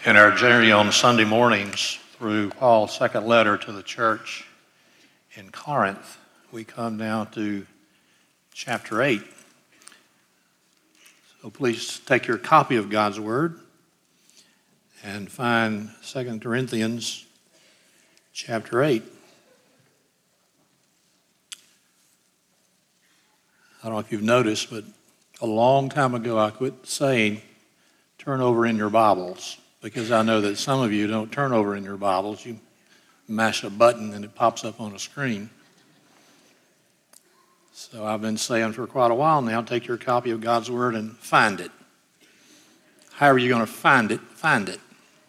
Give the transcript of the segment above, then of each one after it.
In our journey on Sunday mornings through Paul's second letter to the church in Corinth, we come down to chapter 8. So please take your copy of God's Word and find 2 Corinthians chapter 8. I don't know if you've noticed, but a long time ago I quit saying turn over in your Bibles, because I know that some of you don't turn over in your Bibles. You mash a button and it pops up on a screen. So I've been saying for quite a while now, take your copy of God's Word and find it. However you're going to find it, find it.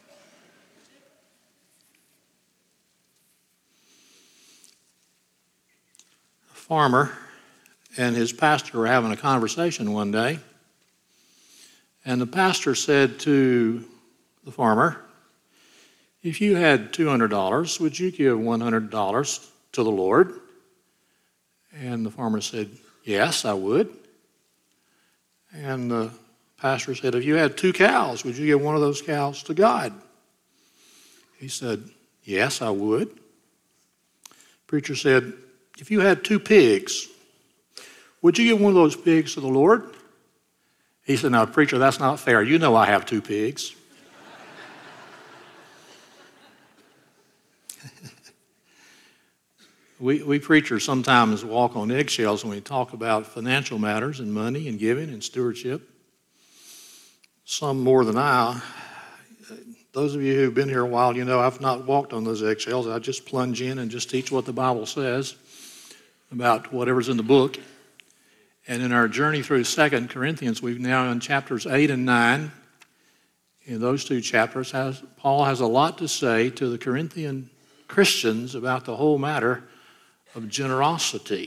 A farmer and his pastor were having a conversation one day, and the pastor said to the farmer, if you had $200, would you give $100 to the Lord? And the farmer said, yes, I would. And the pastor said, if you had 2 cows, would you give one of those cows to God? He said, yes, I would. Preacher said, if you had 2 pigs, would you give one of those pigs to the Lord? He said, no, preacher, that's not fair. You know I have 2 pigs. We preachers sometimes walk on eggshells when we talk about financial matters and money and giving and stewardship. Some more than I. Those of you who've been here a while, you know I've not walked on those eggshells. I just plunge in and just teach what the Bible says about whatever's in the book. And in our journey through 2 Corinthians, we've now in chapters 8 and 9. In those 2 chapters, Paul has a lot to say to the Corinthian Christians about the whole matter of generosity.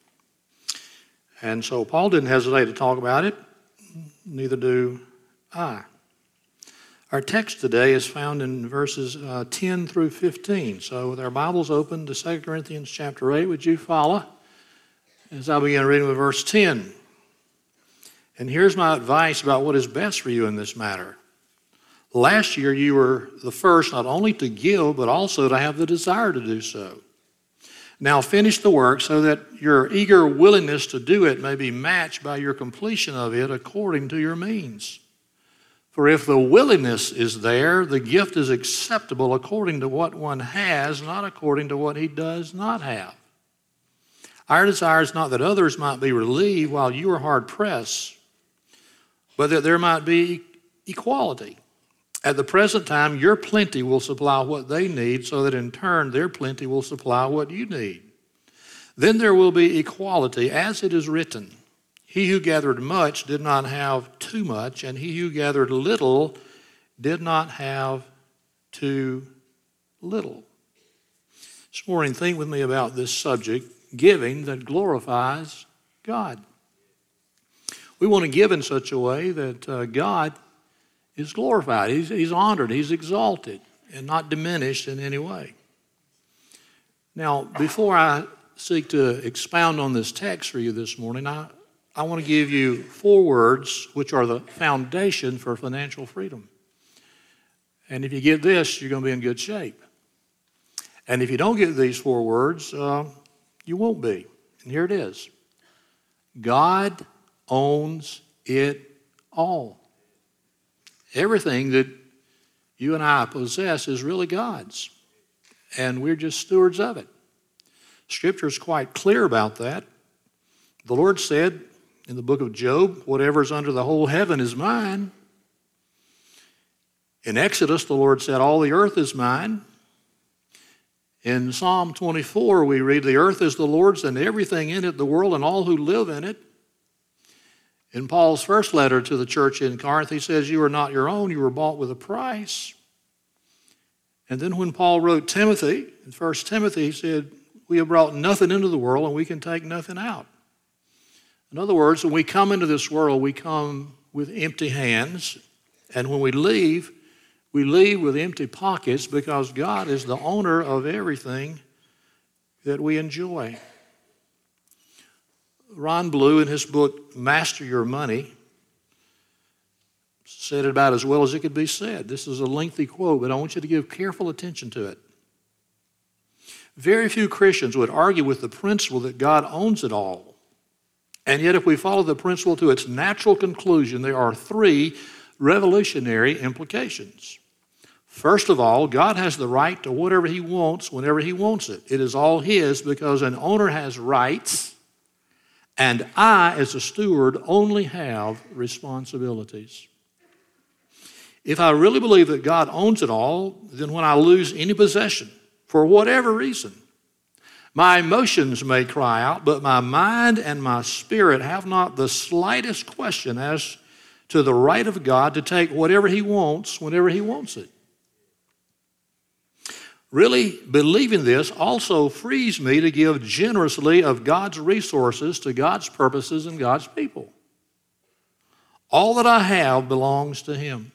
And so Paul didn't hesitate to talk about it, neither do I. Our text today is found in verses 10 through 15. So with our Bibles open to 2 Corinthians chapter 8, would you follow as I begin reading with verse 10? And here's my advice about what is best for you in this matter. Last year you were the first not only to give, but also to have the desire to do so. Now finish the work so that your eager willingness to do it may be matched by your completion of it according to your means. For if the willingness is there, the gift is acceptable according to what one has, not according to what he does not have. Our desire is not that others might be relieved while you are hard pressed, but that there might be equality. At the present time, your plenty will supply what they need, so that in turn their plenty will supply what you need. Then there will be equality, as it is written, he who gathered much did not have too much, and he who gathered little did not have too little. This morning, think with me about this subject, giving that glorifies God. We want to give in such a way that God is glorified. He's honored. He's exalted and not diminished in any way. Now, before I seek to expound on this text for you this morning, I want to give you 4 words which are the foundation for financial freedom. And if you get this, you're going to be in good shape. And if you don't get these 4 words, you won't be. And here it is. God owns it all. Everything that you and I possess is really God's, and we're just stewards of it. Scripture is quite clear about that. The Lord said in the book of Job, whatever is under the whole heaven is mine. In Exodus, the Lord said, all the earth is mine. In Psalm 24, we read, the earth is the Lord's and everything in it, the world and all who live in it. In Paul's first letter to the church in Corinth, he says, you are not your own, you were bought with a price. And then when Paul wrote Timothy, in 1 Timothy, he said, we have brought nothing into the world and we can take nothing out. In other words, when we come into this world, we come with empty hands. And when we leave with empty pockets because God is the owner of everything that we enjoy. Ron Blue, in his book, Master Your Money, said it about as well as it could be said. This is a lengthy quote, but I want you to give careful attention to it. Very few Christians would argue with the principle that God owns it all. And yet, if we follow the principle to its natural conclusion, there are three revolutionary implications. First of all, God has the right to whatever He wants whenever He wants it. It is all His because an owner has rights, and I, as a steward, only have responsibilities. If I really believe that God owns it all, then when I lose any possession, for whatever reason, my emotions may cry out, but my mind and my spirit have not the slightest question as to the right of God to take whatever He wants whenever He wants it. Really believing this also frees me to give generously of God's resources to God's purposes and God's people. All that I have belongs to Him.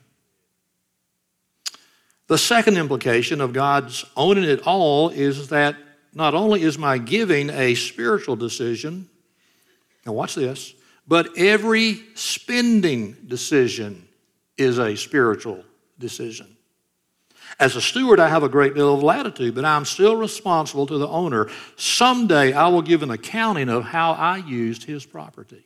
The second implication of God's owning it all is that not only is my giving a spiritual decision, now watch this, but every spending decision is a spiritual decision. As a steward, I have a great deal of latitude, but I'm still responsible to the owner. Someday I will give an accounting of how I used his property.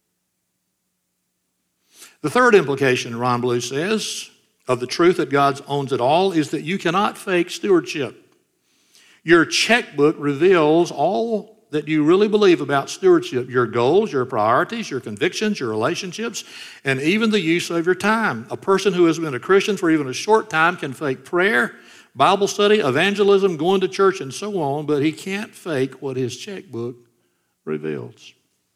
The third implication, Ron Blue says, of the truth that God owns it all is that you cannot fake stewardship. Your checkbook reveals all that you really believe about stewardship, your goals, your priorities, your convictions, your relationships, and even the use of your time. A person who has been a Christian for even a short time can fake prayer, Bible study, evangelism, going to church, and so on, but he can't fake what his checkbook reveals.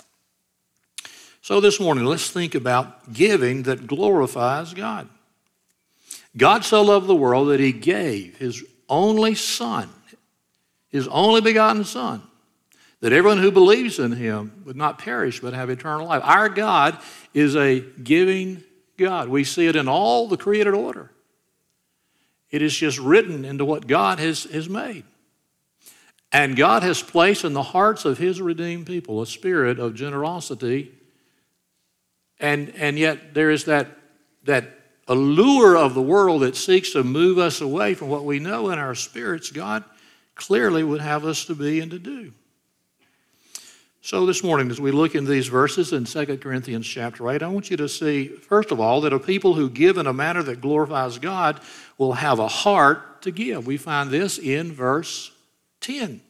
So this morning, let's think about giving that glorifies God. God so loved the world that He gave His only Son, His only begotten Son, that everyone who believes in Him would not perish but have eternal life. Our God is a giving God. We see it in all the created order. It is just written into what God has made. And God has placed in the hearts of His redeemed people a spirit of generosity. And yet there is that allure of the world that seeks to move us away from what we know in our spirits God clearly would have us to be and to do. So this morning, as we look in these verses in 2 Corinthians chapter 8, I want you to see, first of all, that a people who give in a manner that glorifies God will have a heart to give. We find this in verse 10.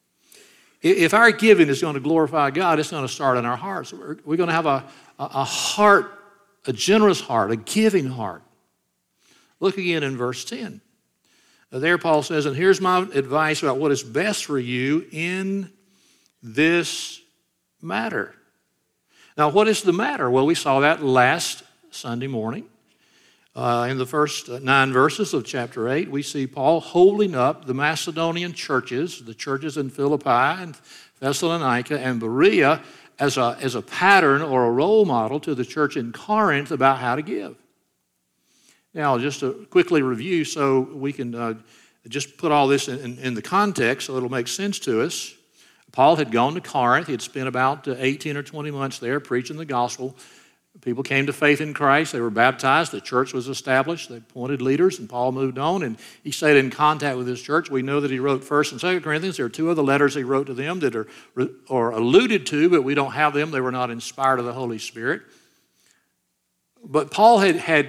If our giving is going to glorify God, it's going to start in our hearts. We're going to have a heart, a generous heart, a giving heart. Look again in verse 10. There Paul says, and here's my advice about what is best for you in this matter. Now, what is the matter? Well, we saw that last Sunday morning. In the first 9 verses of chapter 8, we see Paul holding up the Macedonian churches, the churches in Philippi and Thessalonica and Berea, as a pattern or a role model to the church in Corinth about how to give. Now, just to quickly review so we can just put all this in the context so it'll make sense to us. Paul had gone to Corinth. He had spent about 18 or 20 months there preaching the gospel. People came to faith in Christ. They were baptized. The church was established. They appointed leaders, and Paul moved on, and he stayed in contact with his church. We know that he wrote 1 and 2 Corinthians. There are 2 other letters he wrote to them that are alluded to, but we don't have them. They were not inspired of the Holy Spirit. But Paul had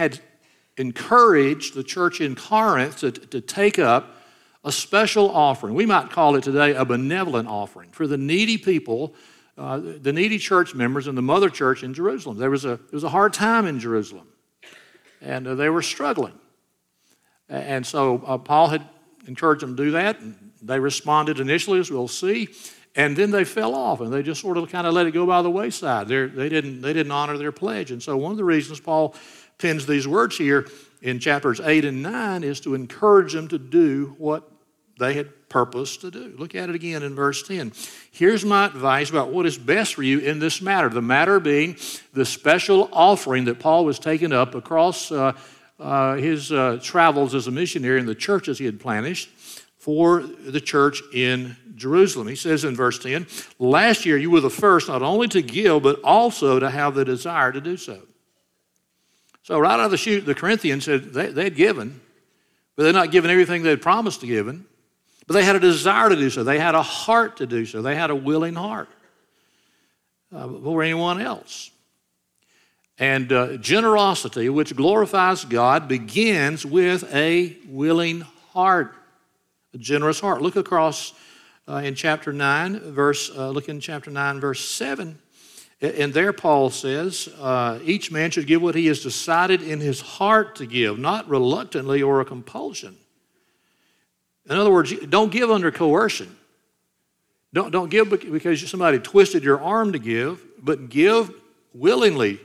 encouraged the church in Corinth to take up a special offering. We might call it today a benevolent offering for the needy people, the needy church members in the mother church in Jerusalem. It was a hard time in Jerusalem, and they were struggling. And so Paul had encouraged them to do that, and they responded initially, as we'll see, and then they fell off, and they just sort of kind of let it go by the wayside. They didn't honor their pledge. And so one of the reasons Paul pens these words here in chapters 8 and 9 is to encourage them to do what they had purposed to do. Look at it again in verse 10. Here's my advice about what is best for you in this matter. The matter being the special offering that Paul was taking up across his travels as a missionary in the churches he had planted for the church in Jerusalem. He says in verse 10, last year you were the first not only to give, but also to have the desire to do so. So right out of the chute, the Corinthians said they'd given, but they're not giving everything they'd promised to give. But they had a desire to do so. They had a heart to do so. They had a willing heart before anyone else. And generosity, which glorifies God, begins with a willing heart, a generous heart. Look across in chapter 9, look in chapter 9, verse 7. And there Paul says, each man should give what he has decided in his heart to give, not reluctantly or a compulsion. In other words, don't give under coercion. Don't give because somebody twisted your arm to give, but give willingly.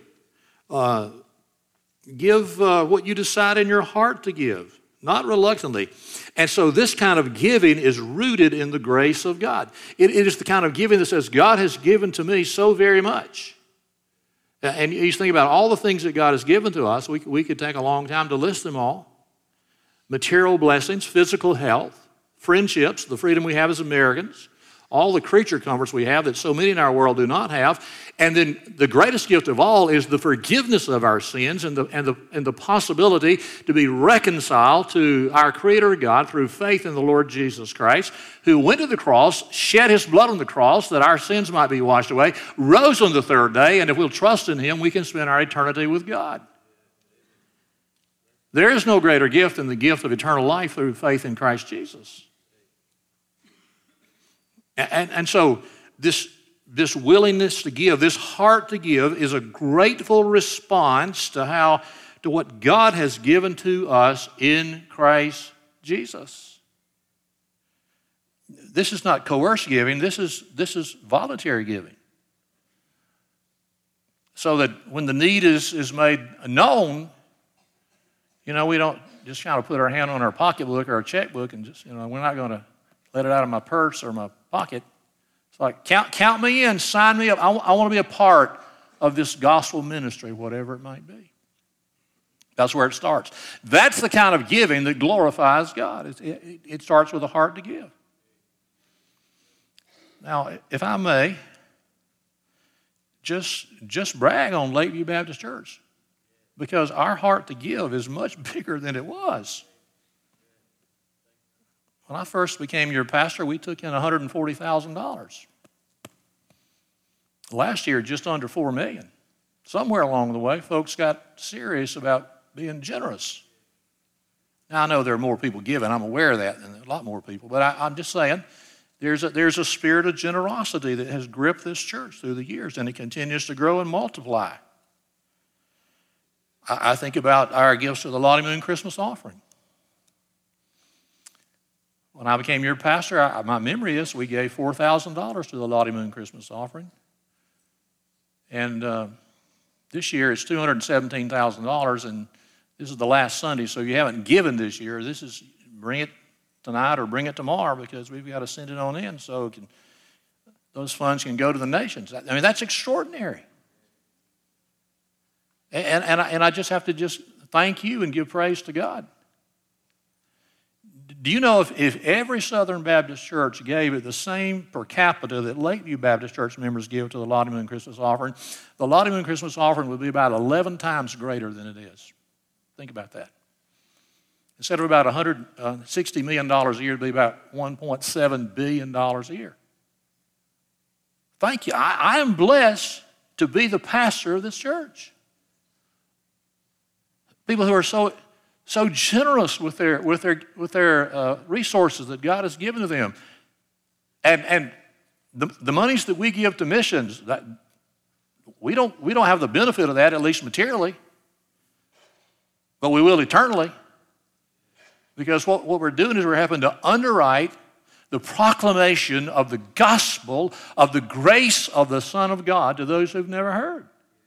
Give what you decide in your heart to give, not reluctantly. And so this kind of giving is rooted in the grace of God. It is the kind of giving that says, God has given to me so very much. And you think about all the things that God has given to us. We could take a long time to list them all. Material blessings, physical health, friendships, the freedom we have as Americans, all the creature comforts we have that so many in our world do not have. And then the greatest gift of all is the forgiveness of our sins and the possibility to be reconciled to our Creator God through faith in the Lord Jesus Christ, who went to the cross, shed his blood on the cross that our sins might be washed away, rose on the third day, and if we'll trust in him, we can spend our eternity with God. There is no greater gift than the gift of eternal life through faith in Christ Jesus. And so this willingness to give, this heart to give, is a grateful response to what God has given to us in Christ Jesus. This is not coerced giving. This is voluntary giving. So that when the need is made known, we don't just kind of put our hand on our pocketbook or our checkbook and just, we're not going to let it out of my purse or my pocket. It's like, count me in, sign me up. I want to be a part of this gospel ministry, whatever it might be. That's where it starts. That's the kind of giving that glorifies God. It starts with a heart to give. Now, if I may, just brag on Lakeview Baptist Church, because our heart to give is much bigger than it was. When I first became your pastor, we took in $140,000. Last year, just under $4 million. Somewhere along the way, folks got serious about being generous. Now, I know there are more people giving. I'm aware of that, and a lot more people. But I'm just saying, there's a spirit of generosity that has gripped this church through the years, and it continues to grow and multiply. I think about our gifts to the Lottie Moon Christmas offering. When I became your pastor, my memory is we gave $4,000 to the Lottie Moon Christmas offering. And this year it's $217,000, and this is the last Sunday, so you haven't given this year. This is bring it tonight or bring it tomorrow, because we've got to send it on in so those funds can go to the nations. I mean, that's extraordinary. And I just have to just thank you and give praise to God. Do you know if every Southern Baptist church gave it the same per capita that Lakeview Baptist Church members give to the Lottie Moon Christmas offering, the Lottie Moon Christmas offering would be about 11 times greater than it is. Think about that. Instead of about $160 million a year, it would be about $1.7 billion a year. Thank you. I am blessed to be the pastor of this church. People who are so generous with their resources that God has given to them, and the monies that we give to missions, that we don't have the benefit of that, at least materially, but we will eternally, because what we're doing is we're having to underwrite the proclamation of the gospel of the grace of the Son of God to those who've never heard.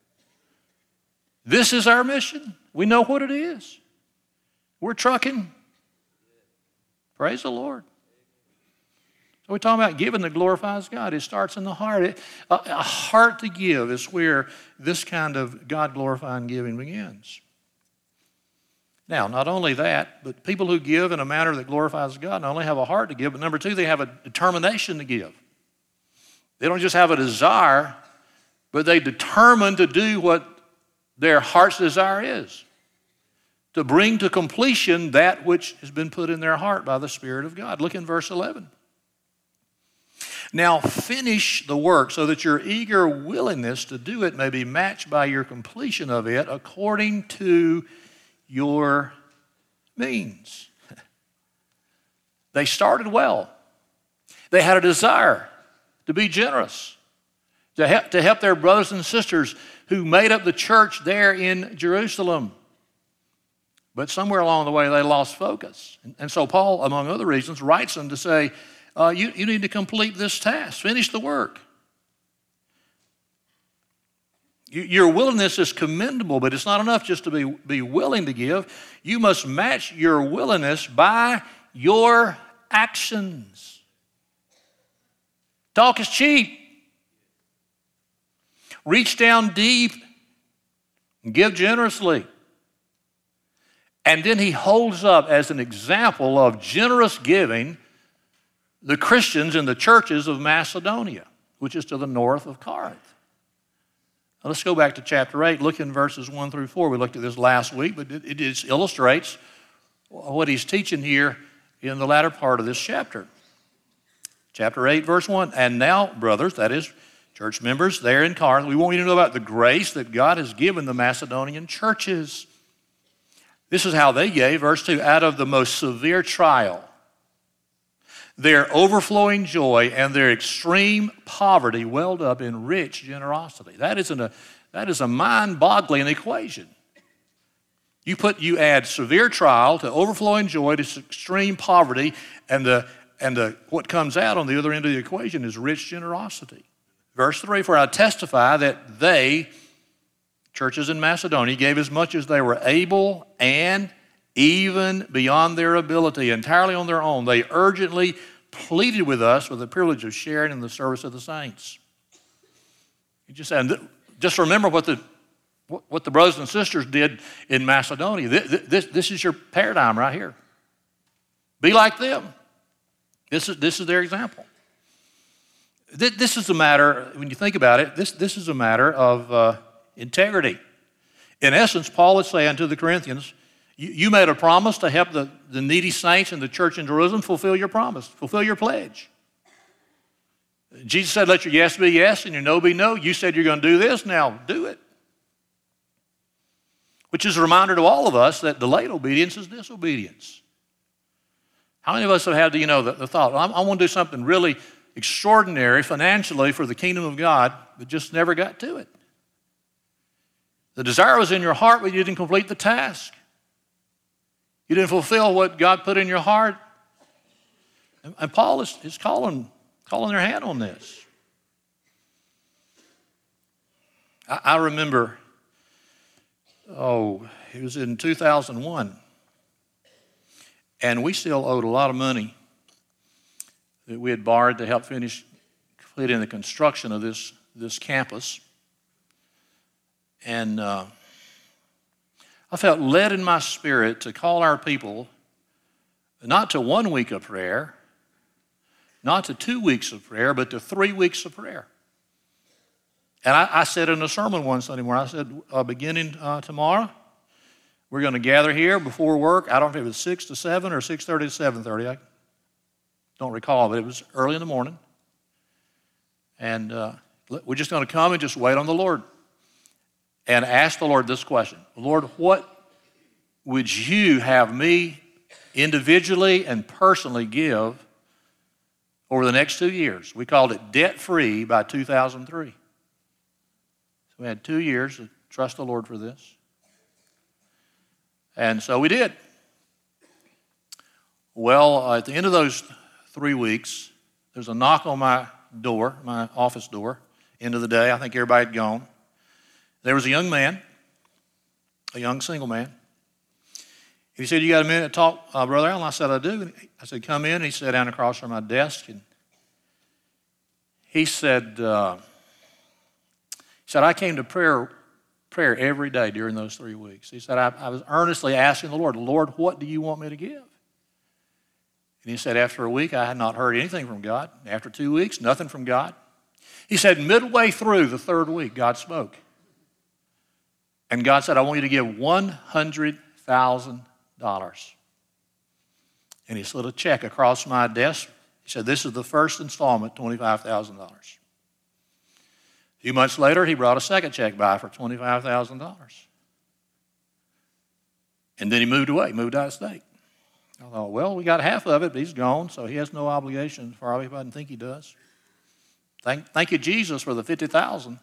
This is our mission. We know what it is. We're trucking. Praise the Lord. So we're talking about giving that glorifies God. It starts in the heart. A heart to give is where this kind of God-glorifying giving begins. Now, not only that, but people who give in a manner that glorifies God not only have a heart to give, but number two, they have a determination to give. They don't just have a desire, but they determine to do what their heart's desire is to bring to completion that which has been put in their heart by the Spirit of God. Look in verse 11. Now finish the work so that your eager willingness to do it may be matched by your completion of it according to your means. They started well. They had a desire to be generous, to help their brothers and sisters who made up the church there in Jerusalem. But somewhere along the way, they lost focus. And so Paul, among other reasons, writes them to say, you need to complete this task, finish the work. Your willingness is commendable, but it's not enough just to be willing to give. You must match your willingness by your actions. Talk is cheap. Reach down deep and give generously. And then he holds up as an example of generous giving the Christians in the churches of Macedonia, which is to the north of Corinth. Now let's go back to chapter 8. Look in verses 1 through 4. We looked at this last week, but it just illustrates what he's teaching here in the latter part of this chapter. Chapter 8, verse 1. And now, brothers, that is, church members there in Corinth, we want you to know about the grace that God has given the Macedonian churches. This is how they gave, verse 2, out of the most severe trial, their overflowing joy and their extreme poverty welled up in rich generosity. That is a mind-boggling equation. You add severe trial to overflowing joy to extreme poverty, and what comes out on the other end of the equation is rich generosity. Verse 3, for I testify that they, churches in Macedonia, gave as much as they were able and even beyond their ability, entirely on their own. They urgently pleaded with us for the privilege of sharing in the service of the saints. Just remember what the brothers and sisters did in Macedonia. This is your paradigm right here. Be like them. This is their example. This is a matter, when you think about it, this is a matter of integrity. In essence, Paul is saying to the Corinthians, you made a promise to help the needy saints in the church in Jerusalem. Fulfill your promise. Fulfill your pledge. Jesus said, let your yes be yes and your no be no. You said you're going to do this. Now do it. Which is a reminder to all of us that delayed obedience is disobedience. How many of us have had the thought, well, I want to do something really extraordinary financially for the kingdom of God, but just never got to it? The desire was in your heart, but you didn't complete the task. You didn't fulfill what God put in your heart. And Paul is calling their hand on this. I remember, it was in 2001, and we still owed a lot of money that we had borrowed to help completing the construction of this campus. And I felt led in my spirit to call our people not to 1 week of prayer, not to 2 weeks of prayer, but to 3 weeks of prayer. And I said in a sermon one Sunday morning, I said, beginning tomorrow, we're going to gather here before work. I don't know if it was 6 to 7 or 6:30 to 7:30. I don't recall, but it was early in the morning. And we're just going to come and just wait on the Lord and ask the Lord this question. Lord, what would you have me individually and personally give over the next 2 years? We called it debt-free by 2003. So we had 2 years to trust the Lord for this. And so we did. Well, at the end of those 3 weeks, there's a knock on my door, my office door, end of the day. I think everybody had gone. There was a young man, a young single man. He said, you got a minute to talk, Brother Allen? I said, I do. And I said, come in. And he sat down across from my desk. And he said, I came to prayer every day during those 3 weeks. He said, I was earnestly asking the Lord, what do you want me to give? And he said, after a week, I had not heard anything from God. After 2 weeks, nothing from God. He said, midway through the third week, God spoke. And God said, I want you to give $100,000. And he slid a check across my desk. He said, this is the first installment, $25,000. A few months later, he brought a second check by for $25,000. And then he moved away, moved out of state. I thought, well, we got half of it, but he's gone, so he has no obligation for all. He doesn't think he does. Thank you, Jesus, for the $50,000.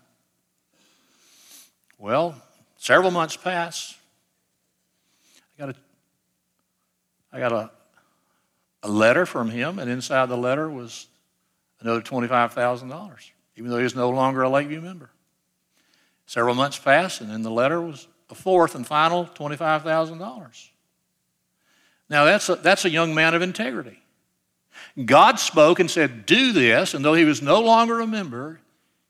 Well, several months pass. I got a letter from him, and inside the letter was another $25,000, even though he was no longer a Lakeview member. Several months passed, and in the letter was a fourth and final $25,000. Now, that's a young man of integrity. God spoke and said, do this, and though he was no longer a member,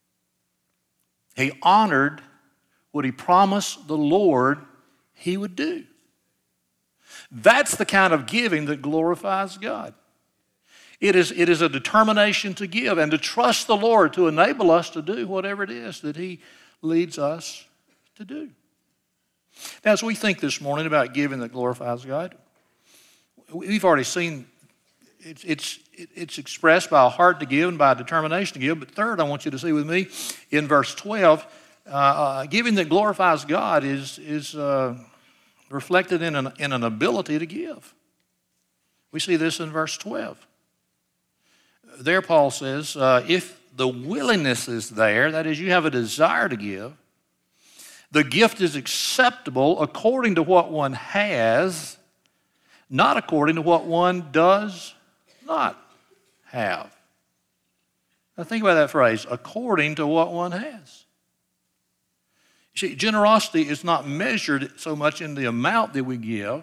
he honored what he promised the Lord he would do. That's the kind of giving that glorifies God. It is a determination to give and to trust the Lord to enable us to do whatever it is that he leads us to do. Now, as we think this morning about giving that glorifies God, we've already seen it's expressed by a heart to give and by a determination to give. But third, I want you to see with me in verse 12, giving that glorifies God is reflected in an ability to give. We see this in verse 12. There Paul says, if the willingness is there, that is, you have a desire to give, the gift is acceptable according to what one has, not according to what one does not have. Now think about that phrase, according to what one has. See, generosity is not measured so much in the amount that we give,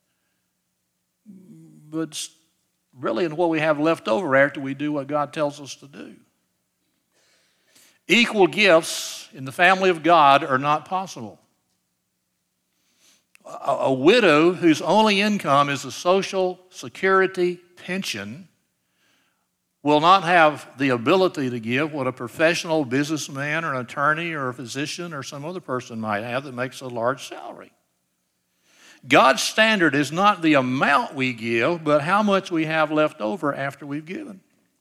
but really in what we have left over after we do what God tells us to do. Equal gifts in the family of God are not possible. A widow whose only income is a Social Security pension will not have the ability to give what a professional businessman or an attorney or a physician or some other person might have that makes a large salary. God's standard is not the amount we give, but how much we have left over after we've given.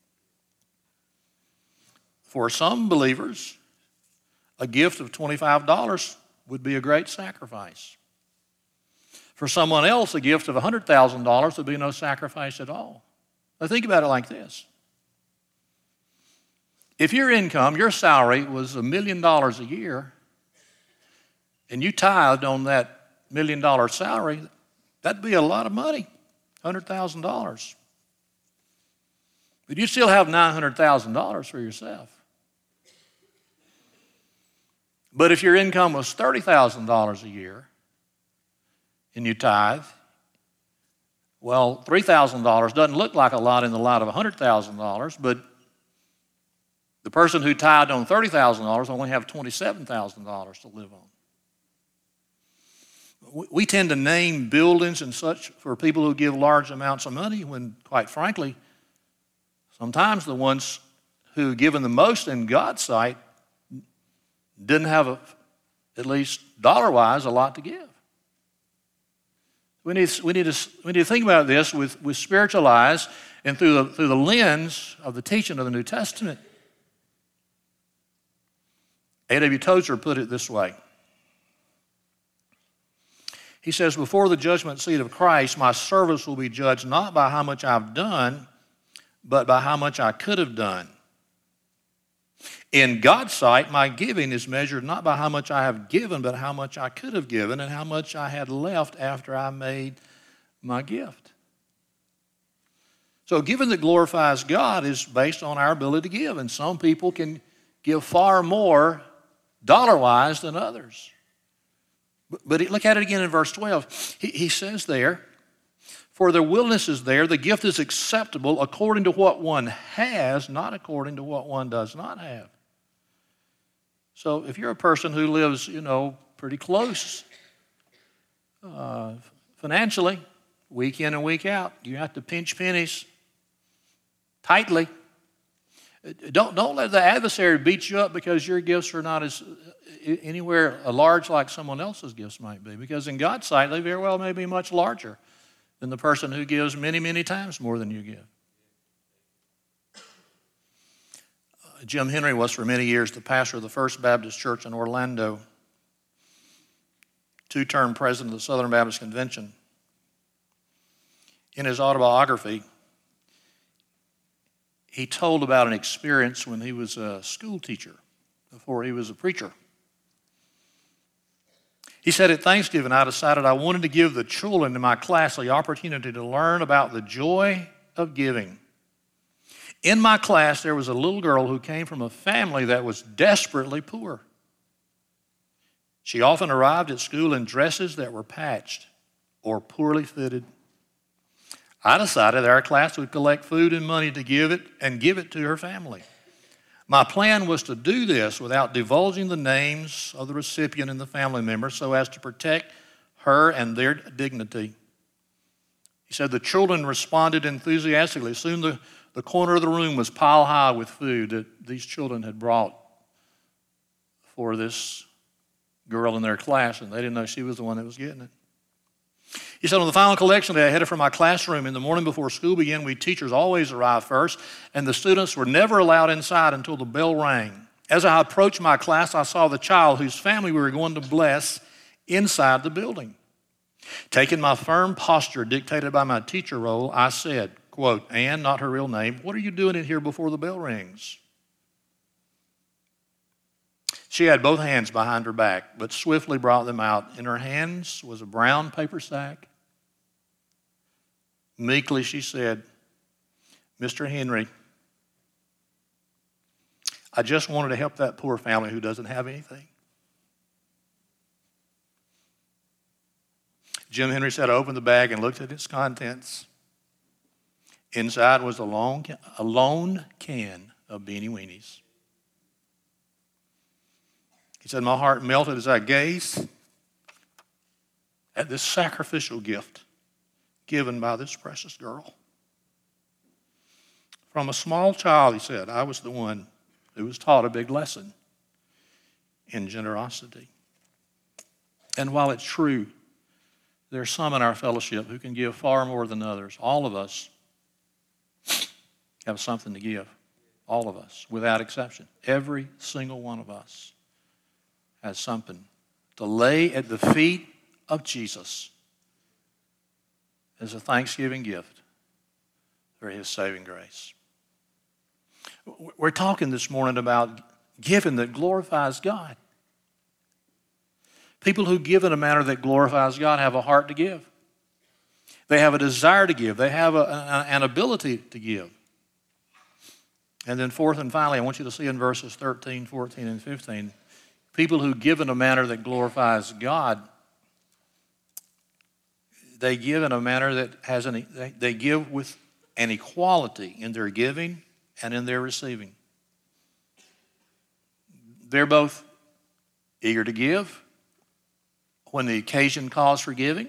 For some believers, a gift of $25 would be a great sacrifice. For someone else, a gift of $100,000 would be no sacrifice at all. Now think about it like this. If your income, your salary was $1 million a year, and you tithed on that $1 million salary, that'd be a lot of money, $100,000. But you still have $900,000 for yourself. But if your income was $30,000 a year, and you tithe, well, $3,000 doesn't look like a lot in the light of $100,000, but the person who tithed on $30,000 only have $27,000 to live on. We tend to name buildings and such for people who give large amounts of money when, quite frankly, sometimes the ones who have given the most in God's sight didn't have, at least dollar-wise, a lot to give. We need to think about this with spiritual eyes and through the lens of the teaching of the New Testament. A.W. Tozer put it this way. He says, before the judgment seat of Christ, my service will be judged not by how much I've done, but by how much I could have done. In God's sight, my giving is measured not by how much I have given, but how much I could have given and how much I had left after I made my gift. So giving that glorifies God is based on our ability to give, and some people can give far more dollar-wise than others. But look at it again in verse 12. He says there, for their willingness is there, the gift is acceptable according to what one has, not according to what one does not have. So if you're a person who lives, pretty close financially, week in and week out, you have to pinch pennies tightly. Don't let the adversary beat you up because your gifts are not as anywhere large like someone else's gifts might be. Because in God's sight, they very well may be much larger than the person who gives many, many times more than you give. Jim Henry was for many years the pastor of the First Baptist Church in Orlando, two-term president of the Southern Baptist Convention. In his autobiography, he told about an experience when he was a school teacher before he was a preacher. He said, at Thanksgiving, I decided I wanted to give the children in my class the opportunity to learn about the joy of giving. In my class, there was a little girl who came from a family that was desperately poor. She often arrived at school in dresses that were patched or poorly fitted. I decided our class would collect food and money to give it to her family. My plan was to do this without divulging the names of the recipient and the family members so as to protect her and their dignity. He said the children responded enthusiastically. Soon the corner of the room was pile high with food that these children had brought for this girl in their class, and they didn't know she was the one that was getting it. He said, on the final collection day, I headed for my classroom. In the morning before school began, we teachers always arrived first, and the students were never allowed inside until the bell rang. As I approached my class, I saw the child whose family we were going to bless inside the building. Taking my firm posture dictated by my teacher role, I said, quote, Anne, not her real name, what are you doing in here before the bell rings? She had both hands behind her back, but swiftly brought them out. In her hands was a brown paper sack. Meekly she said, Mr. Henry, I just wanted to help that poor family who doesn't have anything. Jim Henry said, I opened the bag and looked at its contents. Inside was a lone can of Beanie Weenies. He said, my heart melted as I gazed at this sacrificial gift given by this precious girl. From a small child, he said, I was the one who was taught a big lesson in generosity. And while it's true, there's some in our fellowship who can give far more than others. All of us have something to give. All of us, without exception. Every single one of us has something to lay at the feet of Jesus as a thanksgiving gift for his saving grace. We're talking this morning about giving that glorifies God. People who give in a manner that glorifies God have a heart to give. They have a desire to give. They have an ability to give. And then fourth and finally, I want you to see in verses 13, 14, and 15, people who give in a manner that glorifies God, they give in a manner that has they give with an equality in their giving and in their receiving. They're both eager to give when the occasion calls for giving,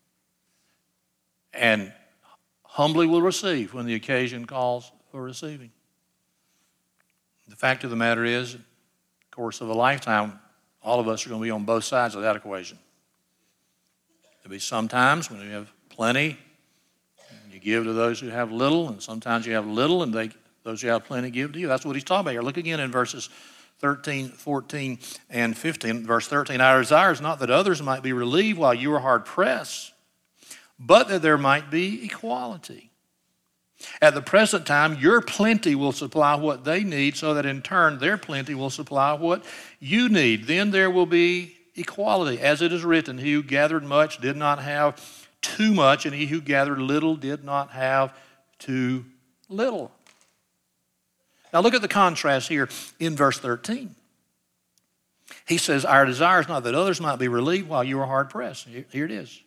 and humbly will receive when the occasion calls for receiving. The fact of the matter is, course of a lifetime, all of us are going to be on both sides of that equation. There'll be some times when you have plenty, and you give to those who have little, and sometimes you have little, and those who have plenty give to you. That's what he's talking about here. Look again in verses 13, 14, and 15. Verse 13, our desire is not that others might be relieved while you are hard pressed, but that there might be equality. At the present time, your plenty will supply what they need, so that in turn their plenty will supply what you need. Then there will be equality. As it is written, he who gathered much did not have too much, and he who gathered little did not have too little. Now look at the contrast here in verse 13. He says, our desire is not that others might be relieved while you are hard pressed. Here it is.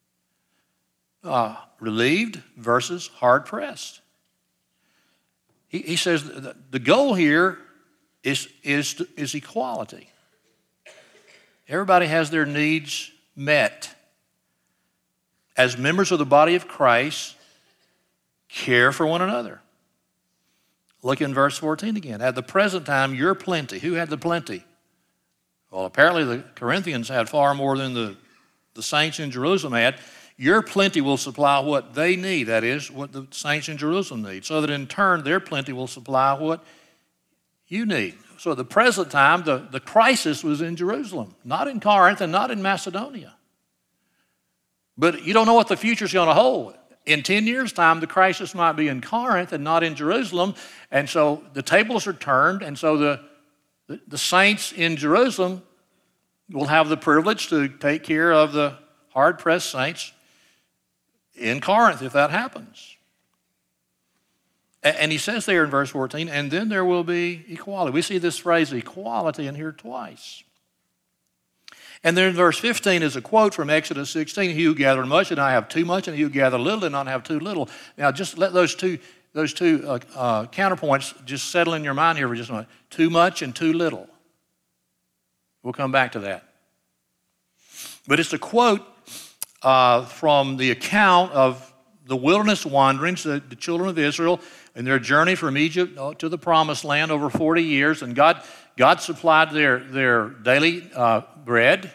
Relieved versus hard pressed. He says the goal here is equality. Everybody has their needs met. As members of the body of Christ, care for one another. Look in verse 14 again. At the present time, your plenty. Who had the plenty? Well, apparently the Corinthians had far more than the saints in Jerusalem had. Your plenty will supply what they need, that is, what the saints in Jerusalem need, so that in turn their plenty will supply what you need. So at the present time, the crisis was in Jerusalem, not in Corinth and not in Macedonia. But you don't know what the future's going to hold. In 10 years' time, the crisis might be in Corinth and not in Jerusalem, and so the tables are turned, and so the saints in Jerusalem will have the privilege to take care of the hard-pressed saints in Corinth if that happens. And he says there in verse 14, and then there will be equality. We see this phrase equality in here twice. And then in verse 15 is a quote from Exodus 16, he who gathered much did not have too much, and he who gathered little did not have too little. Now just let those two counterpoints just settle in your mind here for just a moment. Too much and too little. We'll come back to that. But it's a quote from the account of the wilderness wanderings, the children of Israel, and their journey from Egypt to the Promised Land over 40 years. And God supplied their daily bread,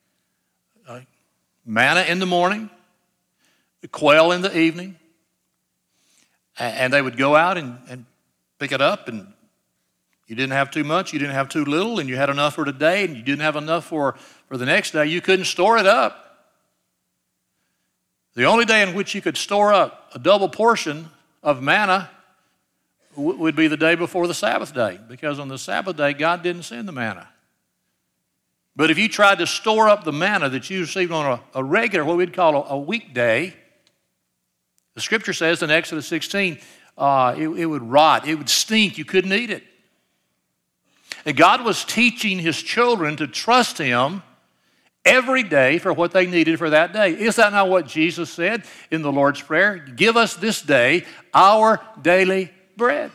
manna in the morning, quail in the evening. And they would go out and pick it up, and you didn't have too much, you didn't have too little, and you had enough for today, and you didn't have enough for the next day. You couldn't store it up. The only day in which you could store up a double portion of manna would be the day before the Sabbath day, because on the Sabbath day, God didn't send the manna. But if you tried to store up the manna that you received on a regular, what we'd call a weekday, the scripture says in Exodus 16, it would rot, it would stink, you couldn't eat it. And God was teaching his children to trust him every day for what they needed for that day. Is that not what Jesus said in the Lord's Prayer? Give us this day our daily bread.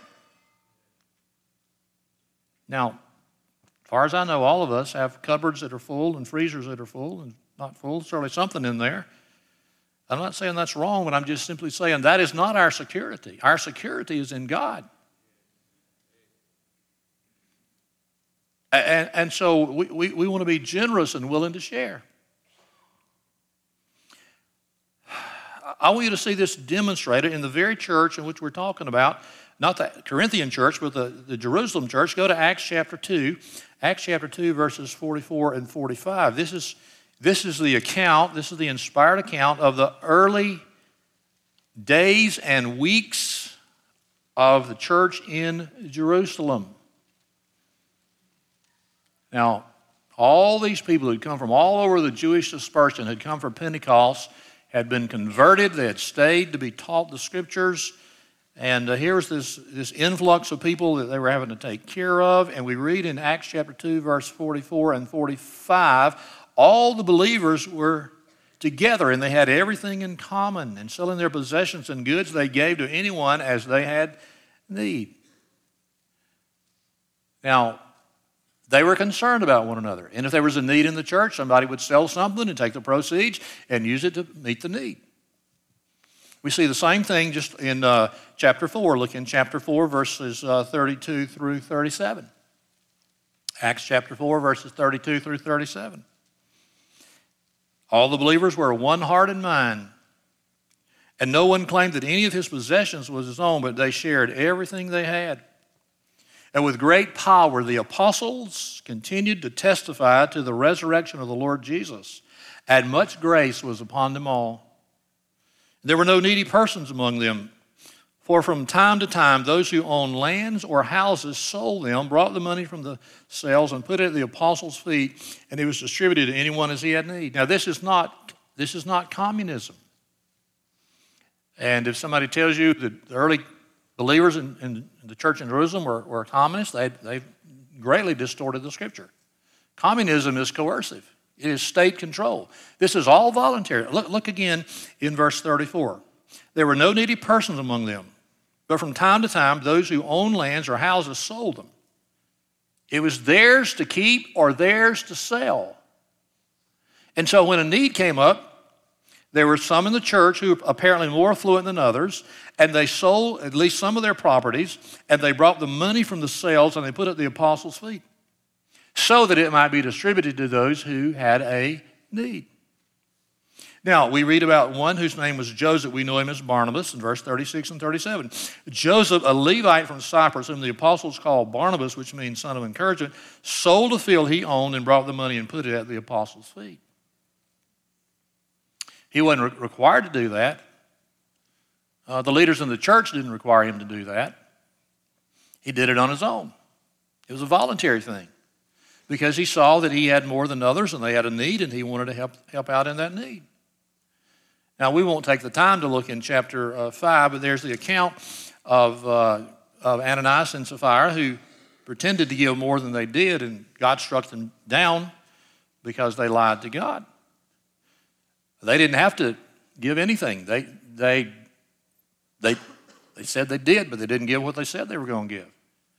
Now, as far as I know, all of us have cupboards that are full and freezers that are full and not full. Certainly something in there. I'm not saying that's wrong, but I'm just simply saying that is not our security. Our security is in God. And so we want to be generous and willing to share. I want you to see this demonstrated in the very church in which we're talking about, not the Corinthian church, but the Jerusalem church. Go to Acts chapter 2. Acts chapter 2, verses 44 and 45. This is the account, this is the inspired account of the early days and weeks of the church in Jerusalem. Now, all these people who'd come from all over the Jewish dispersion, had come from Pentecost, had been converted, they had stayed to be taught the scriptures, and here's this influx of people that they were having to take care of, and we read in Acts chapter 2, verse 44 and 45, all the believers were together, and they had everything in common, and selling their possessions and goods they gave to anyone as they had need. Now, they were concerned about one another. And if there was a need in the church, somebody would sell something and take the proceeds and use it to meet the need. We see the same thing just in chapter 4. Look in chapter 4, verses 32 through 37. Acts chapter 4, verses 32 through 37. All the believers were one heart and mind. And no one claimed that any of his possessions was his own, but they shared everything they had. And with great power, the apostles continued to testify to the resurrection of the Lord Jesus, and much grace was upon them all. There were no needy persons among them, for from time to time those who owned lands or houses sold them, brought the money from the sales, and put it at the apostles' feet, and it was distributed to anyone as he had need. Now, this is not communism. And if somebody tells you that the early believers in the church in Jerusalem were communists, they greatly distorted the scripture. Communism is coercive. It is state control. This is all voluntary. Look again in verse 34. There were no needy persons among them, but from time to time those who owned lands or houses sold them. It was theirs to keep or theirs to sell. And so when a need came up, There were some in the church who were apparently more affluent than others, and they sold at least some of their properties, and they brought the money from the sales and they put it at the apostles' feet so that it might be distributed to those who had a need. Now, we read about one whose name was Joseph. We know him as Barnabas in verse 36 and 37. Joseph, a Levite from Cyprus, whom the apostles called Barnabas, which means son of encouragement, sold a field he owned and brought the money and put it at the apostles' feet. He wasn't required to do that. The leaders in the church didn't require him to do that. He did it on his own. It was a voluntary thing because he saw that he had more than others and they had a need and he wanted to help out in that need. Now, we won't take the time to look in chapter 5, but there's the account of Ananias and Sapphira who pretended to give more than they did, and God struck them down because they lied to God. They didn't have to give anything. They said they did, but they didn't give what they said they were going to give.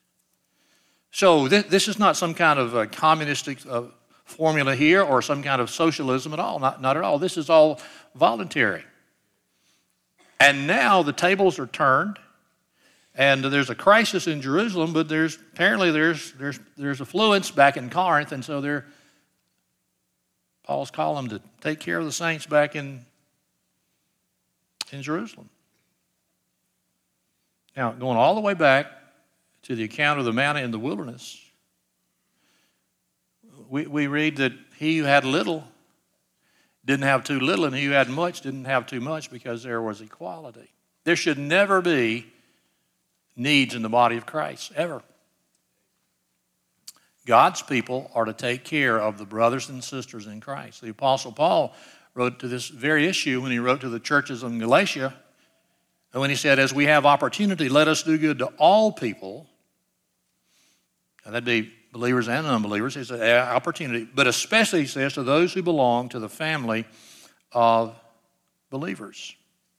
So this is not some kind of a communistic formula here or some kind of socialism at all. Not at all. This is all voluntary. And now the tables are turned, and there's a crisis in Jerusalem, but there's affluence back in Corinth, and so Paul's calling them to take care of the saints back in Jerusalem. Now, going all the way back to the account of the manna in the wilderness, we read that he who had little didn't have too little, and he who had much didn't have too much because there was equality. There should never be needs in the body of Christ, ever. God's people are to take care of the brothers and sisters in Christ. The Apostle Paul wrote to this very issue when he wrote to the churches in Galatia, and when he said, as we have opportunity, let us do good to all people. And that'd be believers and unbelievers. It's an opportunity, but especially, he says, to those who belong to the family of believers.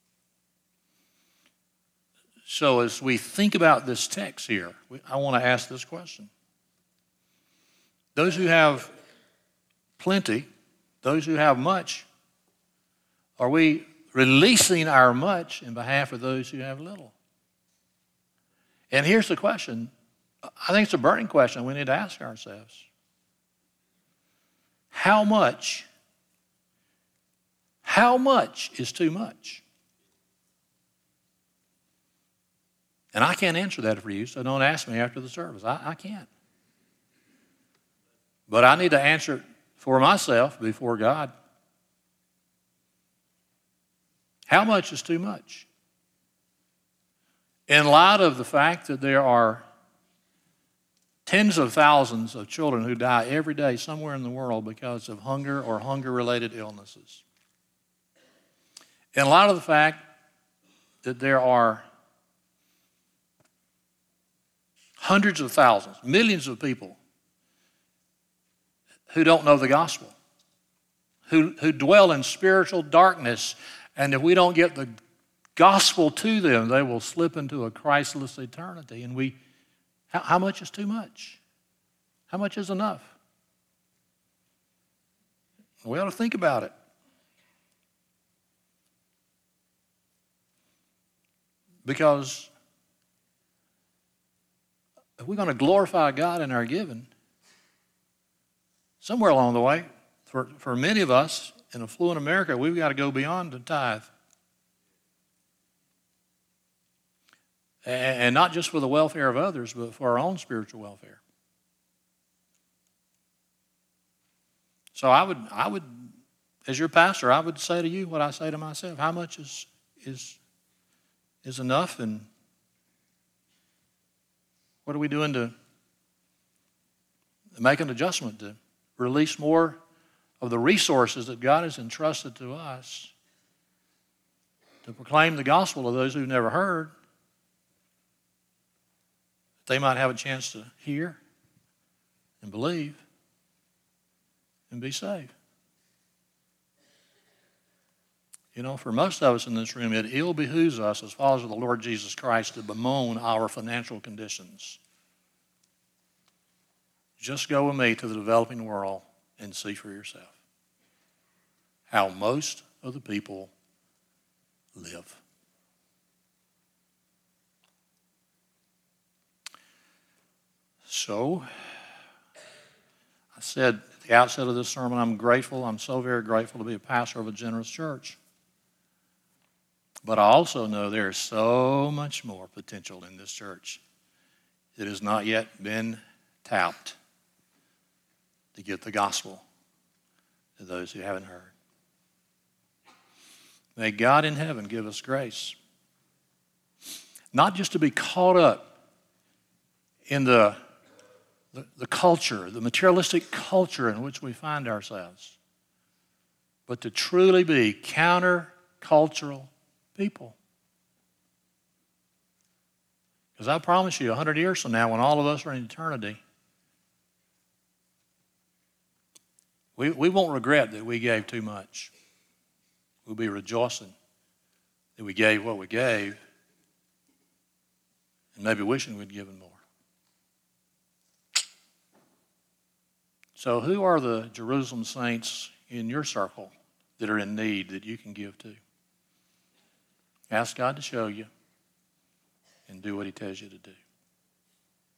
So as we think about this text here, I want to ask this question. Those who have plenty, those who have much, are we releasing our much in behalf of those who have little? And here's the question. I think it's a burning question we need to ask ourselves. How much is too much? And I can't answer that for you, so don't ask me after the service. I can't. But I need to answer it for myself before God. How much is too much? In light of the fact that there are tens of thousands of children who die every day somewhere in the world because of hunger or hunger-related illnesses. In light of the fact that there are hundreds of thousands, millions of people who don't know the gospel, who dwell in spiritual darkness, and if we don't get the gospel to them, they will slip into a Christless eternity. And how much is too much? How much is enough? We ought to think about it. Because if we're going to glorify God in our giving, somewhere along the way, for many of us in affluent America, we've got to go beyond the tithe. And not just for the welfare of others, but for our own spiritual welfare. So I would, as your pastor, I would say to you what I say to myself: how much is enough, and what are we doing to make an adjustment to release more of the resources that God has entrusted to us to proclaim the gospel to those who've never heard, that they might have a chance to hear and believe and be saved. You know, for most of us in this room, it ill behooves us as followers of the Lord Jesus Christ to bemoan our financial conditions. Just go with me to the developing world and see for yourself how most of the people live. So, I said at the outset of this sermon, I'm grateful. I'm so very grateful to be a pastor of a generous church. But I also know there is so much more potential in this church that has not yet been tapped to get the gospel to those who haven't heard. May God in heaven give us grace, not just to be caught up in the culture, the materialistic culture in which we find ourselves, but to truly be counter-cultural people. Because I promise you, 100 years from now, when all of us are in eternity, we won't regret that we gave too much. We'll be rejoicing that we gave what we gave and maybe wishing we'd given more. So who are the Jerusalem saints in your circle that are in need that you can give to? Ask God to show you and do what he tells you to do.